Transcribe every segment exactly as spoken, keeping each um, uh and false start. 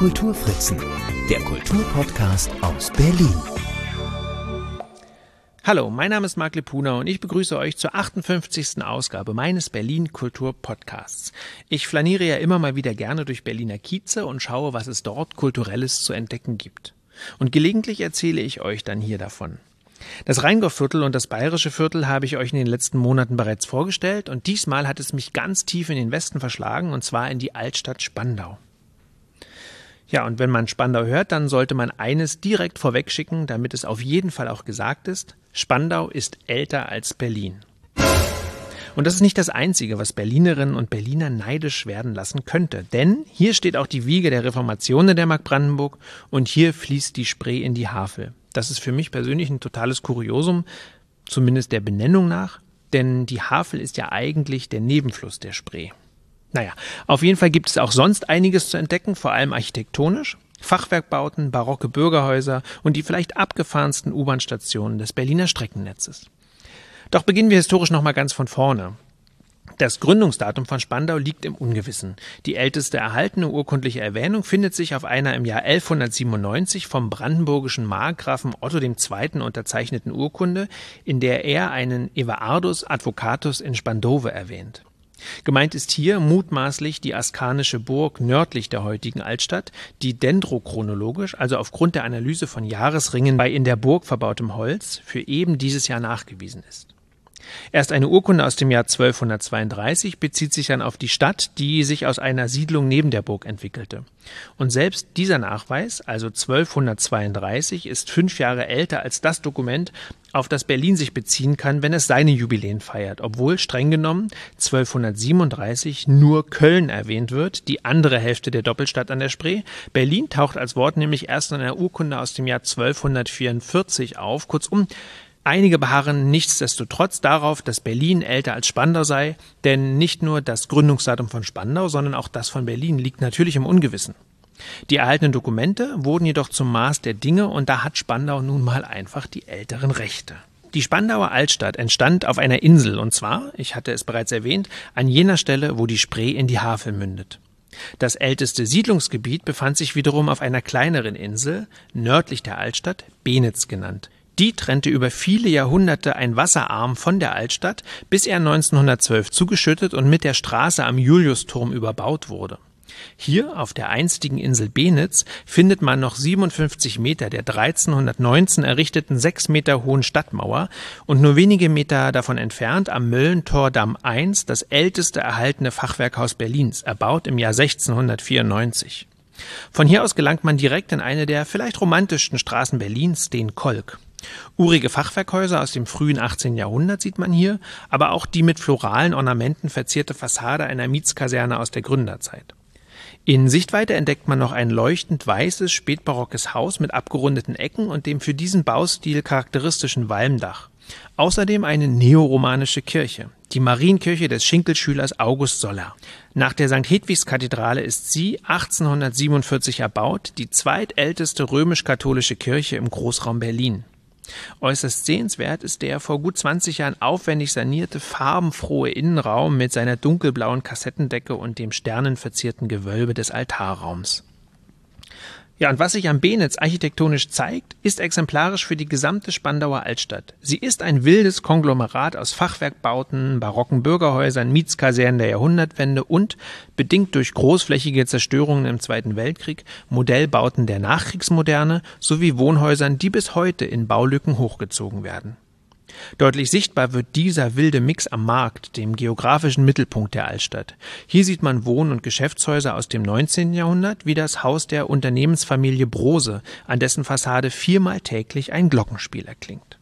Kulturfritzen, der Kulturpodcast aus Berlin. Hallo, mein Name ist Marc Lepuna und ich begrüße euch zur achtundfünfzigsten Ausgabe meines Berlin Kultur Podcasts. Ich flaniere ja immer mal wieder gerne durch Berliner Kieze und schaue, was es dort Kulturelles zu entdecken gibt. Und gelegentlich erzähle ich euch dann hier davon. Das Rheingau-Viertel und das Bayerische Viertel habe ich euch in den letzten Monaten bereits vorgestellt und diesmal hat es mich ganz tief in den Westen verschlagen und zwar in die Altstadt Spandau. Ja, und wenn man Spandau hört, dann sollte man eines direkt vorwegschicken, damit es auf jeden Fall auch gesagt ist: Spandau ist älter als Berlin. Und das ist nicht das Einzige, was Berlinerinnen und Berliner neidisch werden lassen könnte. Denn hier steht auch die Wiege der Reformation in der Mark Brandenburg und hier fließt die Spree in die Havel. Das ist für mich persönlich ein totales Kuriosum, zumindest der Benennung nach, denn die Havel ist ja eigentlich der Nebenfluss der Spree. Naja, auf jeden Fall gibt es auch sonst einiges zu entdecken, vor allem architektonisch. Fachwerkbauten, barocke Bürgerhäuser und die vielleicht abgefahrensten U-Bahn-Stationen des Berliner Streckennetzes. Doch beginnen wir historisch nochmal ganz von vorne. Das Gründungsdatum von Spandau liegt im Ungewissen. Die älteste erhaltene urkundliche Erwähnung findet sich auf einer im Jahr elfhundertsiebenundneunzig vom brandenburgischen Markgrafen Otto der Zweite unterzeichneten Urkunde, in der er einen Everardus Advocatus in Spandove erwähnt. Gemeint ist hier mutmaßlich die askanische Burg nördlich der heutigen Altstadt, die dendrochronologisch, also aufgrund der Analyse von Jahresringen bei in der Burg verbautem Holz, für eben dieses Jahr nachgewiesen ist. Erst eine Urkunde aus dem Jahr zwölfhundertzweiunddreißig bezieht sich dann auf die Stadt, die sich aus einer Siedlung neben der Burg entwickelte. Und selbst dieser Nachweis, also zwölfhundertzweiunddreißig, ist fünf Jahre älter als das Dokument, auf das Berlin sich beziehen kann, wenn es seine Jubiläen feiert, obwohl streng genommen zwölfhundertsiebenunddreißig nur Köln erwähnt wird, die andere Hälfte der Doppelstadt an der Spree. Berlin taucht als Wort nämlich erst in einer Urkunde aus dem Jahr zwölfhundertvierundvierzig auf. Kurzum, einige beharren nichtsdestotrotz darauf, dass Berlin älter als Spandau sei, denn nicht nur das Gründungsdatum von Spandau, sondern auch das von Berlin liegt natürlich im Ungewissen. Die erhaltenen Dokumente wurden jedoch zum Maß der Dinge und da hat Spandau nun mal einfach die älteren Rechte. Die Spandauer Altstadt entstand auf einer Insel und zwar, ich hatte es bereits erwähnt, an jener Stelle, wo die Spree in die Havel mündet. Das älteste Siedlungsgebiet befand sich wiederum auf einer kleineren Insel, nördlich der Altstadt, Benitz genannt. Die trennte über viele Jahrhunderte ein Wasserarm von der Altstadt, bis er neunzehnhundertzwölf zugeschüttet und mit der Straße am Juliusturm überbaut wurde. Hier, auf der einstigen Insel Benitz, findet man noch siebenundfünfzig Meter der dreizehnhundertneunzehn errichteten sechs Meter hohen Stadtmauer und nur wenige Meter davon entfernt am Möllentordamm eins das älteste erhaltene Fachwerkhaus Berlins, erbaut im Jahr sechzehnhundertvierundneunzig. Von hier aus gelangt man direkt in eine der vielleicht romantischsten Straßen Berlins, den Kolk. Urige Fachwerkhäuser aus dem frühen achtzehnten Jahrhundert sieht man hier, aber auch die mit floralen Ornamenten verzierte Fassade einer Mietskaserne aus der Gründerzeit. In Sichtweite entdeckt man noch ein leuchtend weißes, spätbarockes Haus mit abgerundeten Ecken und dem für diesen Baustil charakteristischen Walmdach. Außerdem eine neoromanische Kirche, die Marienkirche des Schinkelschülers August Soller. Nach der Sankt Hedwigs-Kathedrale ist sie achtzehnhundertsiebenundvierzig erbaut, die zweitälteste römisch-katholische Kirche im Großraum Berlin. Äußerst sehenswert ist der vor gut zwanzig Jahren aufwendig sanierte, farbenfrohe Innenraum mit seiner dunkelblauen Kassettendecke und dem sternenverzierten Gewölbe des Altarraums. Ja, und was sich am Benitz architektonisch zeigt, ist exemplarisch für die gesamte Spandauer Altstadt. Sie ist ein wildes Konglomerat aus Fachwerkbauten, barocken Bürgerhäusern, Mietskasernen der Jahrhundertwende und, bedingt durch großflächige Zerstörungen im Zweiten Weltkrieg, Modellbauten der Nachkriegsmoderne sowie Wohnhäusern, die bis heute in Baulücken hochgezogen werden. Deutlich sichtbar wird dieser wilde Mix am Markt, dem geografischen Mittelpunkt der Altstadt. Hier sieht man Wohn- und Geschäftshäuser aus dem neunzehnten Jahrhundert, wie das Haus der Unternehmensfamilie Brose, an dessen Fassade viermal täglich ein Glockenspiel erklingt.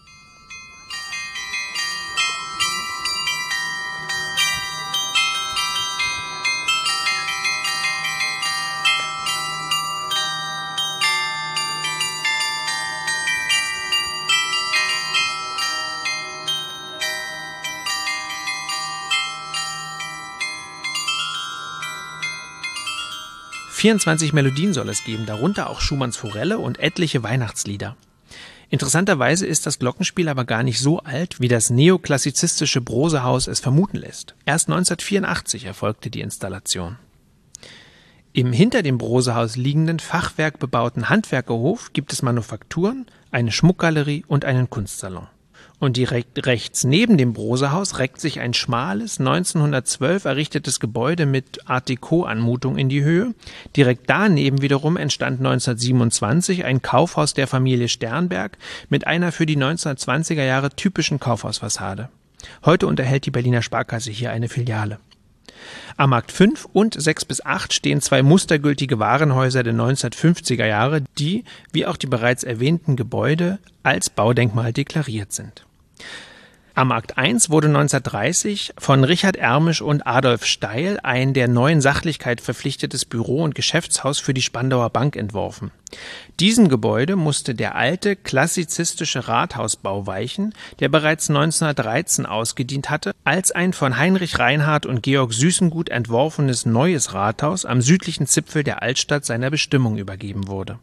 vierundzwanzig Melodien soll es geben, darunter auch Schumanns Forelle und etliche Weihnachtslieder. Interessanterweise ist das Glockenspiel aber gar nicht so alt, wie das neoklassizistische Brosehaus es vermuten lässt. Erst neunzehnhundertvierundachtzig erfolgte die Installation. Im hinter dem Brosehaus liegenden fachwerkbebauten Handwerkerhof gibt es Manufakturen, eine Schmuckgalerie und einen Kunstsalon. Und direkt rechts neben dem Brosehaus reckt sich ein schmales, neunzehnhundertzwölf errichtetes Gebäude mit Art Deco-Anmutung in die Höhe. Direkt daneben wiederum entstand neunzehnhundertsiebenundzwanzig ein Kaufhaus der Familie Sternberg mit einer für die neunzehnhundertzwanziger Jahre typischen Kaufhausfassade. Heute unterhält die Berliner Sparkasse hier eine Filiale. Am Markt fünf und sechs bis acht stehen zwei mustergültige Warenhäuser der neunzehnhundertfünfziger Jahre, die, wie auch die bereits erwähnten Gebäude, als Baudenkmal deklariert sind. Am Markt eins wurde neunzehnhundertdreißig von Richard Ermisch und Adolf Steil ein der neuen Sachlichkeit verpflichtetes Büro- und Geschäftshaus für die Spandauer Bank entworfen. Diesem Gebäude musste der alte klassizistische Rathausbau weichen, der bereits neunzehnhundertdreizehn ausgedient hatte, als ein von Heinrich Reinhardt und Georg Süßengut entworfenes neues Rathaus am südlichen Zipfel der Altstadt seiner Bestimmung übergeben wurde.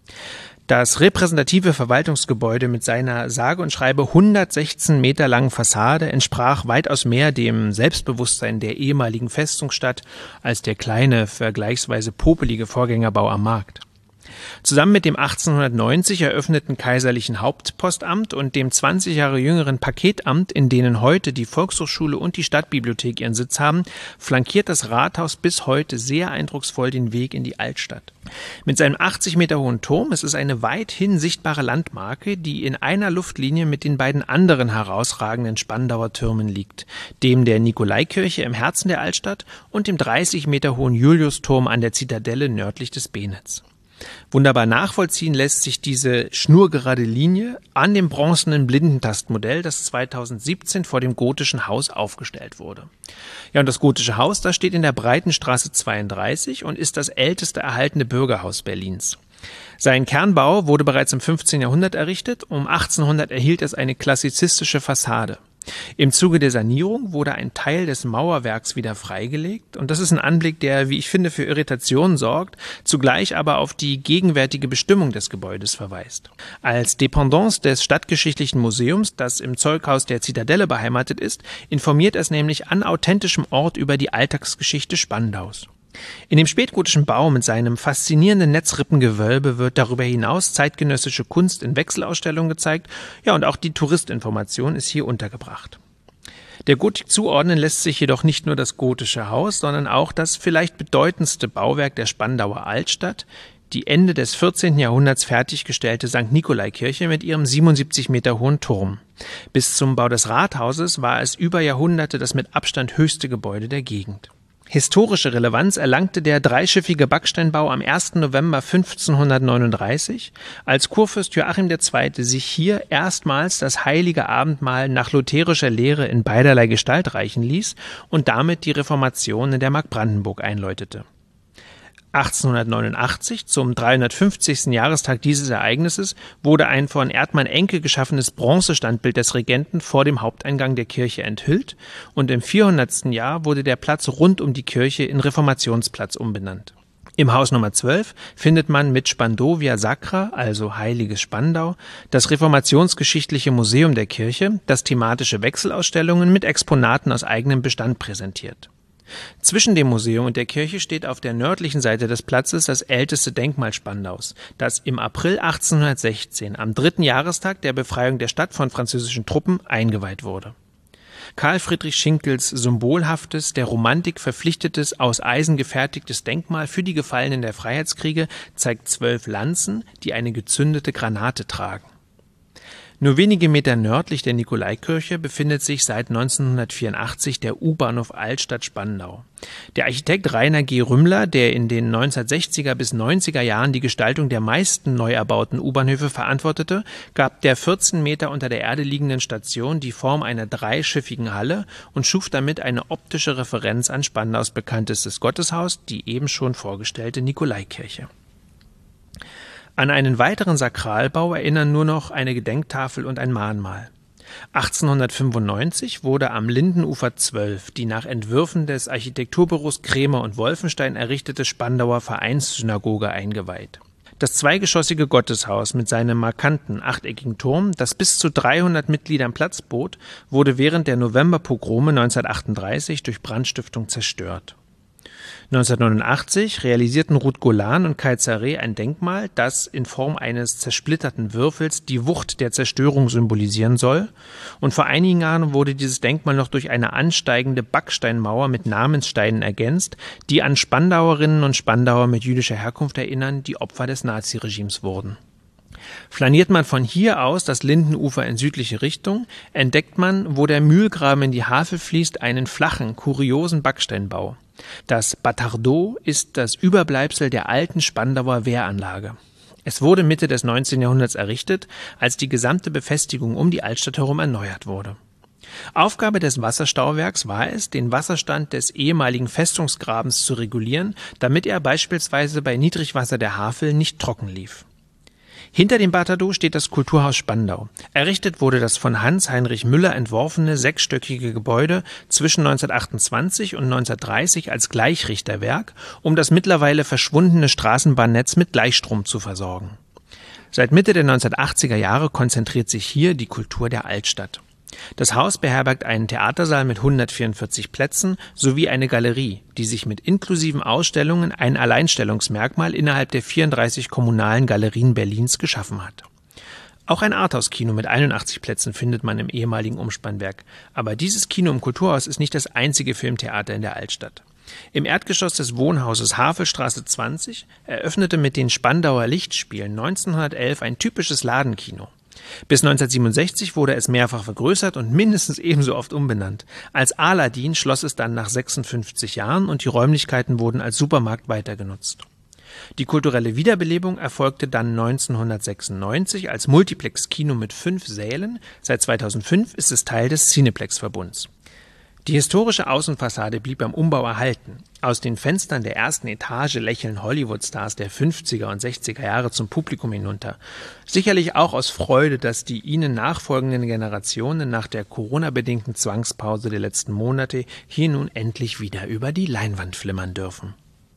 Das repräsentative Verwaltungsgebäude mit seiner sage und schreibe hundertsechzehn Meter langen Fassade entsprach weitaus mehr dem Selbstbewusstsein der ehemaligen Festungsstadt als der kleine, vergleichsweise popelige Vorgängerbau am Markt. Zusammen mit dem achtzehnhundertneunzig eröffneten kaiserlichen Hauptpostamt und dem zwanzig Jahre jüngeren Paketamt, in denen heute die Volkshochschule und die Stadtbibliothek ihren Sitz haben, flankiert das Rathaus bis heute sehr eindrucksvoll den Weg in die Altstadt. Mit seinem achtzig Meter hohen Turm ist es eine weithin sichtbare Landmarke, die in einer Luftlinie mit den beiden anderen herausragenden Spandauer Türmen liegt, dem der Nikolaikirche im Herzen der Altstadt und dem dreißig Meter hohen Juliusturm an der Zitadelle nördlich des Benitz. Wunderbar nachvollziehen lässt sich diese schnurgerade Linie an dem bronzenen Blindentastmodell, das zweitausendsiebzehn vor dem Gotischen Haus aufgestellt wurde. Ja, und das Gotische Haus, das steht in der Breitenstraße zweiunddreißig und ist das älteste erhaltene Bürgerhaus Berlins. Sein Kernbau wurde bereits im fünfzehnten Jahrhundert errichtet, um achtzehnhundert erhielt es eine klassizistische Fassade. Im Zuge der Sanierung wurde ein Teil des Mauerwerks wieder freigelegt und das ist ein Anblick, der, wie ich finde, für Irritationen sorgt, zugleich aber auf die gegenwärtige Bestimmung des Gebäudes verweist. Als Dependance des Stadtgeschichtlichen Museums, das im Zeughaus der Zitadelle beheimatet ist, informiert es nämlich an authentischem Ort über die Alltagsgeschichte Spandaus. In dem spätgotischen Bau mit seinem faszinierenden Netzrippengewölbe wird darüber hinaus zeitgenössische Kunst in Wechselausstellungen gezeigt, ja, und auch die Touristinformation ist hier untergebracht. Der Gotik zuordnen lässt sich jedoch nicht nur das Gotische Haus, sondern auch das vielleicht bedeutendste Bauwerk der Spandauer Altstadt, die Ende des vierzehnten Jahrhunderts fertiggestellte Sankt Nikolaikirche mit ihrem siebenundsiebzig Meter hohen Turm. Bis zum Bau des Rathauses war es über Jahrhunderte das mit Abstand höchste Gebäude der Gegend. Historische Relevanz erlangte der dreischiffige Backsteinbau am ersten November fünfzehnhundertneununddreißig, als Kurfürst Joachim der Zweite sich hier erstmals das heilige Abendmahl nach lutherischer Lehre in beiderlei Gestalt reichen ließ und damit die Reformation in der Mark Brandenburg einläutete. achtzehnhundertneunundachtzig, zum dreihundertfünfzigsten Jahrestag dieses Ereignisses, wurde ein von Erdmann Enke geschaffenes Bronzestandbild des Regenten vor dem Haupteingang der Kirche enthüllt und im vierhundertsten Jahr wurde der Platz rund um die Kirche in Reformationsplatz umbenannt. Im Haus Nummer zwölf findet man mit Spandovia Sacra, also Heiliges Spandau, das reformationsgeschichtliche Museum der Kirche, das thematische Wechselausstellungen mit Exponaten aus eigenem Bestand präsentiert. Zwischen dem Museum und der Kirche steht auf der nördlichen Seite des Platzes das älteste Denkmal Spandaus, das im April achtzehnhundertsechzehn, am dritten Jahrestag der Befreiung der Stadt von französischen Truppen, eingeweiht wurde. Karl Friedrich Schinkels symbolhaftes, der Romantik verpflichtetes, aus Eisen gefertigtes Denkmal für die Gefallenen der Freiheitskriege zeigt zwölf Lanzen, die eine gezündete Granate tragen. Nur wenige Meter nördlich der Nikolaikirche befindet sich seit neunzehnhundertvierundachtzig der U-Bahnhof Altstadt-Spandau. Der Architekt Rainer G. Rümmler, der in den neunzehnhundertsechziger bis neunziger Jahren die Gestaltung der meisten neu erbauten U-Bahnhöfe verantwortete, gab der vierzehn Meter unter der Erde liegenden Station die Form einer dreischiffigen Halle und schuf damit eine optische Referenz an Spandaus bekanntestes Gotteshaus, die eben schon vorgestellte Nikolaikirche. An einen weiteren Sakralbau erinnern nur noch eine Gedenktafel und ein Mahnmal. achtzehnhundertfünfundneunzig wurde am Lindenufer zwölf die nach Entwürfen des Architekturbüros Krämer und Wolfenstein errichtete Spandauer Vereinssynagoge eingeweiht. Das zweigeschossige Gotteshaus mit seinem markanten achteckigen Turm, das bis zu dreihundert Mitgliedern Platz bot, wurde während der Novemberpogrome neunzehnhundertachtunddreißig durch Brandstiftung zerstört. neunzehnhundertneunundachtzig realisierten Ruth Golan und Kai Zareh ein Denkmal, das in Form eines zersplitterten Würfels die Wucht der Zerstörung symbolisieren soll. Und vor einigen Jahren wurde dieses Denkmal noch durch eine ansteigende Backsteinmauer mit Namenssteinen ergänzt, die an Spandauerinnen und Spandauer mit jüdischer Herkunft erinnern, die Opfer des Naziregimes wurden. Flaniert man von hier aus das Lindenufer in südliche Richtung, entdeckt man, wo der Mühlgraben in die Havel fließt, einen flachen, kuriosen Backsteinbau. Das Batardeau ist das Überbleibsel der alten Spandauer Wehranlage. Es wurde Mitte des neunzehnten Jahrhunderts errichtet, als die gesamte Befestigung um die Altstadt herum erneuert wurde. Aufgabe des Wasserstauwerks war es, den Wasserstand des ehemaligen Festungsgrabens zu regulieren, damit er beispielsweise bei Niedrigwasser der Havel nicht trocken lief. Hinter dem Batardeau steht das Kulturhaus Spandau. Errichtet wurde das von Hans-Heinrich Müller entworfene sechsstöckige Gebäude zwischen neunzehnhundertachtundzwanzig und neunzehnhundertdreißig als Gleichrichterwerk, um das mittlerweile verschwundene Straßenbahnnetz mit Gleichstrom zu versorgen. Seit Mitte der neunzehnhundertachtziger Jahre konzentriert sich hier die Kultur der Altstadt. Das Haus beherbergt einen Theatersaal mit hundertvierundvierzig Plätzen sowie eine Galerie, die sich mit inklusiven Ausstellungen ein Alleinstellungsmerkmal innerhalb der vierunddreißig kommunalen Galerien Berlins geschaffen hat. Auch ein Arthouse-Kino mit einundachtzig Plätzen findet man im ehemaligen Umspannwerk. Aber dieses Kino im Kulturhaus ist nicht das einzige Filmtheater in der Altstadt. Im Erdgeschoss des Wohnhauses Havelstraße zwanzig eröffnete mit den Spandauer Lichtspielen neunzehnhundertelf ein typisches Ladenkino. Bis neunzehnhundertsiebenundsechzig wurde es mehrfach vergrößert und mindestens ebenso oft umbenannt. Als Aladdin schloss es dann nach sechsundfünfzig Jahren und die Räumlichkeiten wurden als Supermarkt weitergenutzt. Die kulturelle Wiederbelebung erfolgte dann neunzehnhundertsechsundneunzig als Multiplex-Kino mit fünf Sälen. Seit zweitausendfünf ist es Teil des Cineplex-Verbunds. Die historische Außenfassade blieb beim Umbau erhalten. Aus den Fenstern der ersten Etage lächeln Hollywood-Stars der fünfziger und sechziger Jahre zum Publikum hinunter. Sicherlich auch aus Freude, dass die ihnen nachfolgenden Generationen nach der Corona-bedingten Zwangspause der letzten Monate hier nun endlich wieder über die Leinwand flimmern dürfen.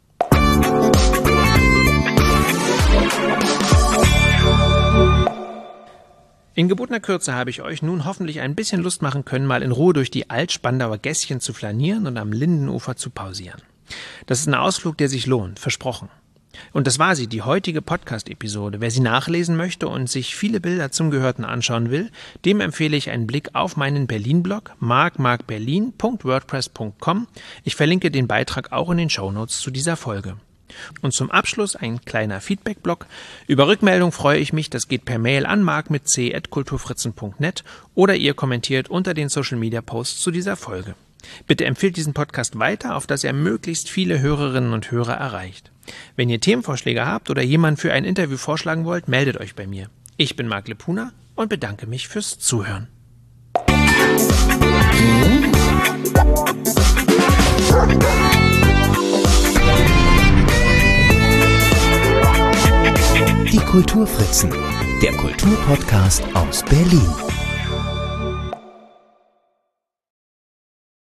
In gebotener Kürze habe ich euch nun hoffentlich ein bisschen Lust machen können, mal in Ruhe durch die Alt-Spandauer Gässchen zu flanieren und am Lindenufer zu pausieren. Das ist ein Ausflug, der sich lohnt, versprochen. Und das war sie, die heutige Podcast-Episode. Wer sie nachlesen möchte und sich viele Bilder zum Gehörten anschauen will, dem empfehle ich einen Blick auf meinen Berlin-Blog mark mark berlin punkt wordpress punkt com. Ich verlinke den Beitrag auch in den Shownotes zu dieser Folge. Und zum Abschluss ein kleiner Feedback-Blog. Über Rückmeldung freue ich mich, das geht per Mail an mark mit c at kulturfritzen punkt net oder ihr kommentiert unter den Social-Media-Posts zu dieser Folge. Bitte empfehlt diesen Podcast weiter, auf dass er möglichst viele Hörerinnen und Hörer erreicht. Wenn ihr Themenvorschläge habt oder jemanden für ein Interview vorschlagen wollt, meldet euch bei mir. Ich bin Marc Lepuna und bedanke mich fürs Zuhören. Die Kulturfritzen, der Kulturpodcast aus Berlin.